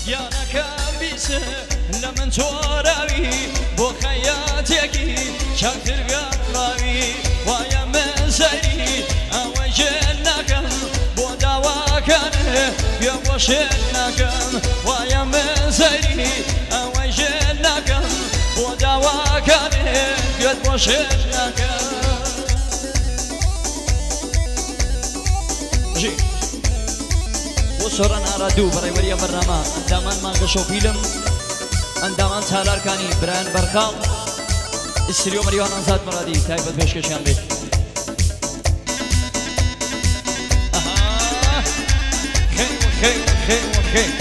گیانەکەم بیسە لە من تۆراوی بۆ خەیاتێکی چاکتر گەڕاوی وایە من سەری ئەوەی ژێر ناکەم بۆ داواکانە بێ بۆ شێر ناکەم وایە من سەری ئەوەی ژێر ناکەم بۆ داواکانە بێت بۆ شێر ناکەم بۆ سۆران ئارادوو بەڕێوەریە بەرنامە ئەندامان مانگە شۆفیلم ئەندامان چالارکانی برایان بەرخاڵ ئیسریۆ مەریوان ئەنزاد مەرادی تایبەت پێشکەشیان بێت خێ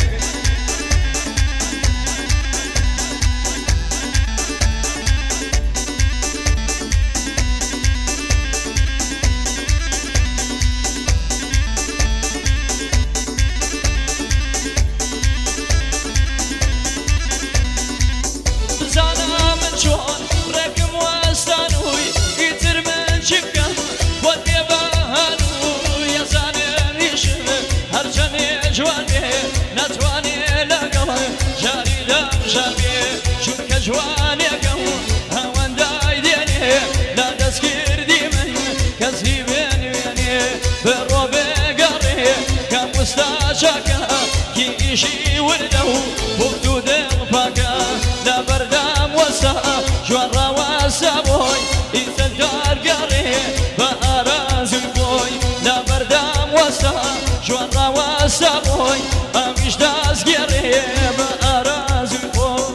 جوانێکم هەوەندای دێنێ لا دەستکردی من کەسی بێنوێنێ بڕۆ بێگەڕێ کەم وستاچەکە کی ئیشی وردە و بوت و دڵپاکە لە بەردام وەستا جوان ڕاوەسە بۆی ئیتر دارگەڕێ بە ئارازوی بۆی لە بەردام وەستا جوان ڕاوەسە بۆی ئەمیش دەستگێڕێ بە ئارازوی بۆی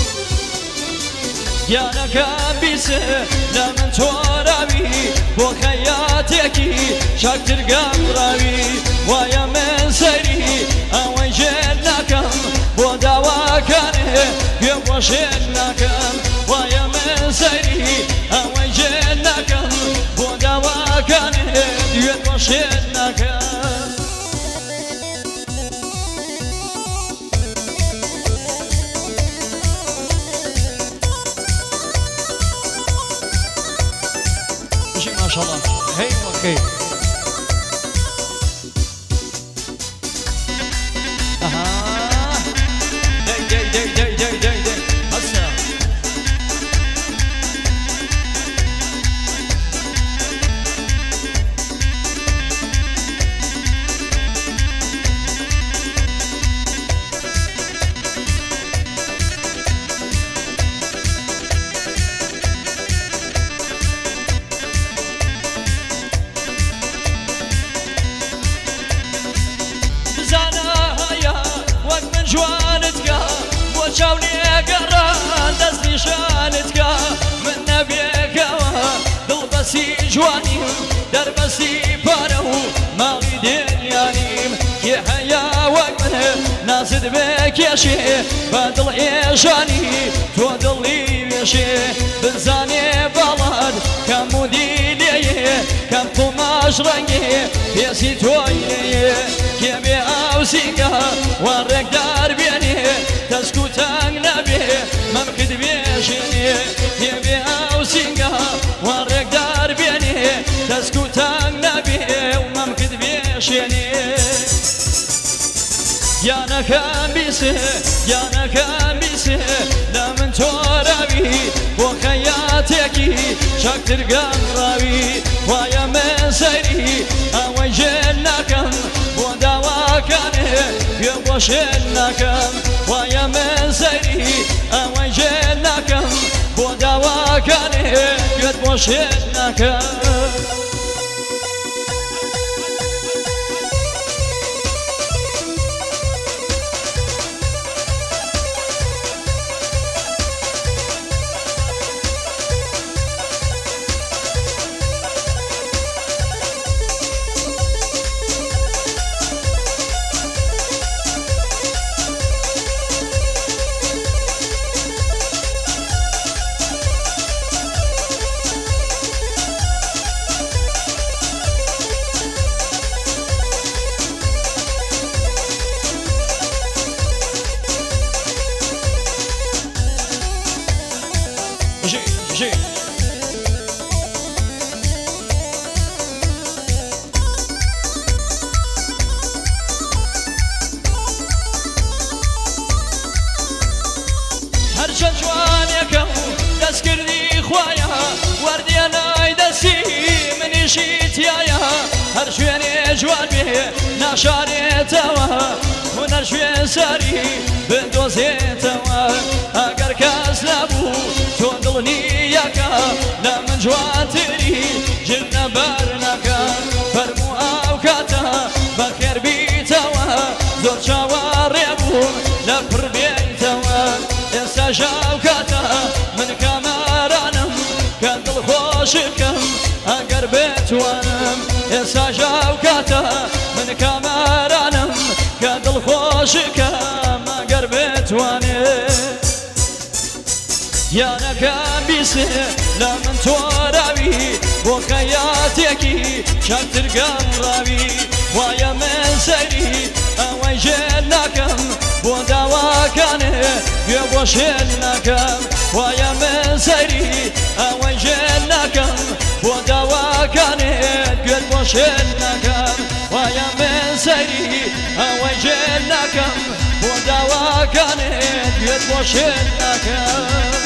گیانەکەم بیسە لە من تۆراوی بۆ خەیاتێکی چاکتر گەڕاوی وایە من سەری ئەوەی ژێر ناکەم بۆ داواکانێ گوێ بۆ شێر ناکەم وایە من سەری ئەوەی ژێر ناکەم بۆ داواکانێ گوێ بۆ شێر ناکەم ماشاءالله هي اوكي داي هسه جوانتکە بۆ چاونێگەڕان دەست نیشانتکە من نەبێکەوە دڵبەسی جوانیم دەربەسی پارە و ماڵی دنیانیم کێ هەیە وەک من نازت بێکێشێ بە دڵ ئێژانی تۆ دڵی وێشێ بزانێ باڵات کەم و دیلێیە کەم قوماش ڕەنگێ پێسی تۆیەیە کێ بێ ئاوسینگە وان ڕێکدار بێنێ دەست و تەنگ نەبێ مەمکرد بێژێنێ کێ بێ ئاوسینگە وان ڕێکدار بێنێ دەست و تەنگ نەبێ و مەمکرد بێژێنێ گیانەکەم بیسە لە من تۆراوی بۆ خەیاتێکی چاکتر گەڕاوی وایە من سەری ئەوەی ژێر ناکەم بۆ داواکانێ گوێ بۆ شێر ناکەم وایە من سەری ئەوەی ژێر ناکەم بۆ داواکانێ گوێت بۆ شێر ناکەم شاربێ ناشارێتەوە هونەر شوێ سەری بندۆزێتەوە ئەگەر کەس نەبوو تۆ دڵنیەکە لە من جوانتری ژنە بەرنەکە فەرموو ئەو کاتە بەخێر بیتەوە زۆر چاوەڕێ بووم لە پڕ بێیتەوە ئێستاش ئەو کاتە من کامەرانم کە دڵخۆشکەم ئەگەر بتوانم ئێستاش ئەو کاتە من کامەرانم کە دڵخۆشکەم ئەگەر بتوانم یانەکەم بیسێ لە من تۆراوی بۆ خەیاتێکی چاکتر گەمڕاوی وایە من سەیری ئەوەی ژێر ناکەم بۆ داواکانێ گوێ بۆ شێر ناکەم وایە من سەیری ئەوەی ژێر ناکەم بۆ داواکانێ گوێ بۆ شێر ناکەم وایە من سەیری ئەوەی ژێر ناکەم بۆ داواکانێ گوێ بۆ شێر ناکەم